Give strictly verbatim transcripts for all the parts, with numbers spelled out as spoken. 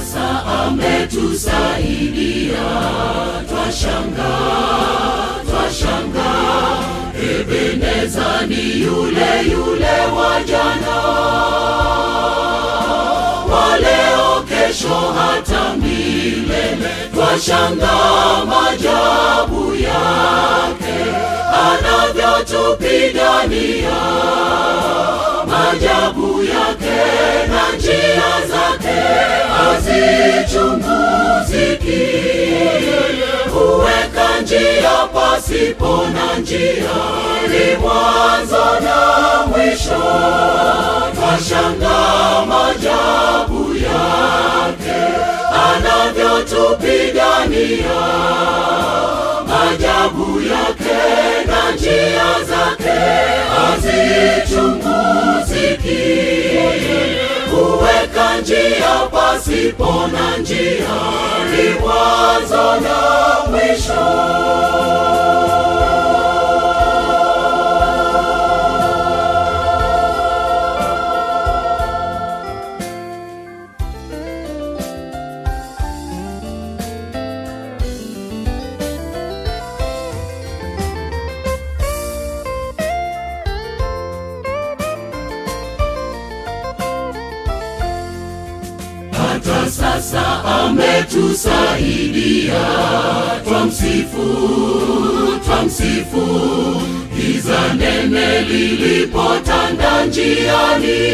sasa ametusaidia, twashangaa, twashangaa. Ebeneza ni yule yule wa jana, wa leo, kesho, hata milele. Twashangaa maajabu yake, anavyotupigania, maajabu yake na njia zake hazichunguziki. Huweka njia pasipo na njia, ni mwanzo na mwisho. Twashangaa maajabu yake, anavyotupigania, maajabu yake na njia zake hazichunguziki. Huweka njia pasipo na njia, ni mwanzo na mwisho. Hata sasa ametusaidia, twamsifu, twamsifu. Giza nene lilipotanda njiani,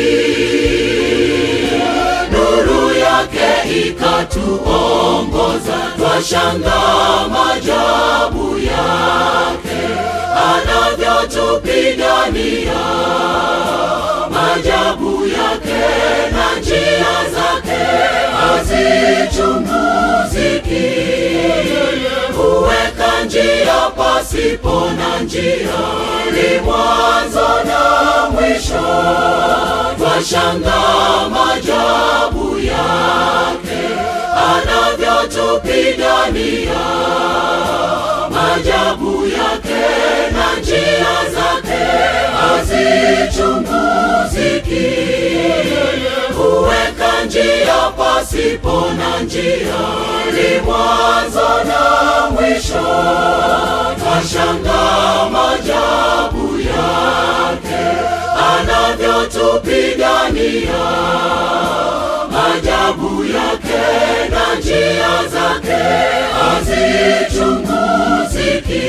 nuru yake ikatuongoza. Twashangaa maajabu yake, anavyotupigania, maajabu yake na njia zake hazichunguziki. Huweka njia pasipo na njia, ni mwanzo na mwisho. Twashangaa maajabu yake, anavyotupigania, maajabu yake na njia zake hazichunguziki. Huweka njia pasipo na njia, ni mwanzo na mwisho. Twashangaa maajabu yake, anavyotupigania, maajabu yake na njia zake hazichunguziki.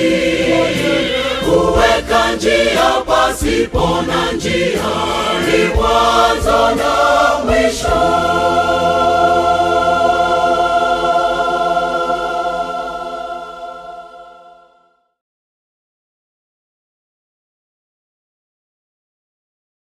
Huweka njia pasipo na njia, ni mwanzo na mwisho.